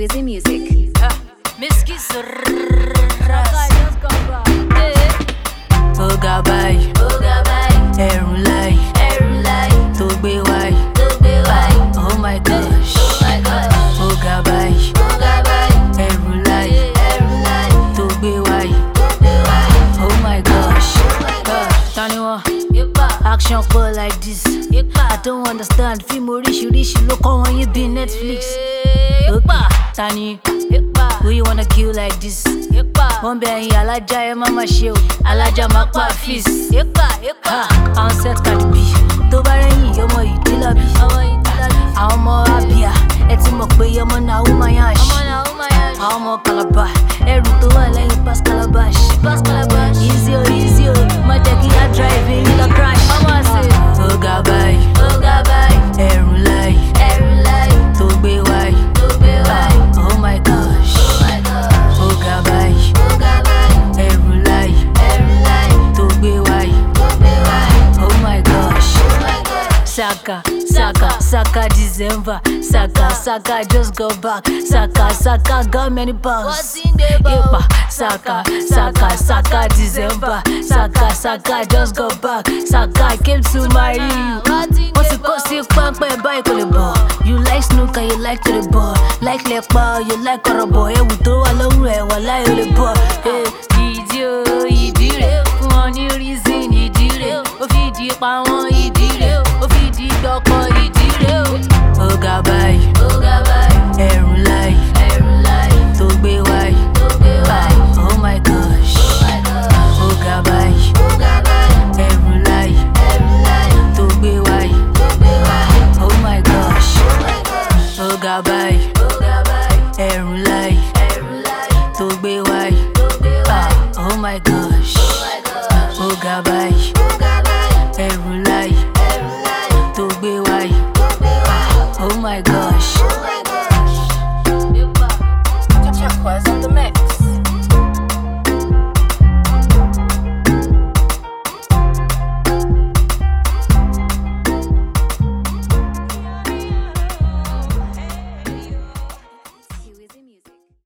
Wizzy Music. Miski Oga báyìí, ẹ̀rù láì, tó gbé wáyìí, oh my gosh. Oga báyìí, ẹ̀rù láì, tó gbé wáyìí, oh my gosh. Tani wọ́n, action pọ̀ like this. I don't understand, fíìmù oríṣiríṣi ló kọ́ wọn yín bí Netflix. Tani, who you wanna kill like this? Wọ́n bẹ ẹyin alájà ẹ má má ṣe o, alájà má pa fís. Àwọn set Cardi B, tó bá rẹ́yìn ọmọ ìdílọ́bí. Àwọn ọmọ Abia, ẹ ti mọ̀ pé ọmọ náà ó máa yàn ṣe. Àwọn ọmọ Calabar, ẹrù tó wà lẹ́yìn pass Calabash. Easy o, má jẹ́ kí á drive in lọ crash. Oga báyìí, ẹ̀rù láì, tó gbé wáyìí, oh my gosh. Oga báyìí, ẹ̀rù láì, tó gbé wáyìí, oh my gosh. Saka December, Saka just go back, Saka got many pounds. Saka December, Saka just go back, Saka came to marry you. Wọ́n ti kó sí pápẹ́ báyìí kò lè bọ̀. You like snooker, you like to the ball. Like lẹ́pà, you like ọ̀rọ̀bọ̀. Ẹ̀wù tó wà lọ́rùn ẹ̀ wà láì ó lè bọ̀. Ìdí rẹ̀ fún wọn ní reason ìdí rẹ̀. Ó fi ìdí pa wọn ìdí rẹ̀. Ó fi ìdí gbọ́kọ̀ ìdí rẹ̀ o. Oga báyìí, ẹ̀rù láì, tó gbé wáyìí, oh my gosh. Oga báyìí, ẹ̀rù láì, tó gbé wáyìí, oh my gosh. Oga báyìí.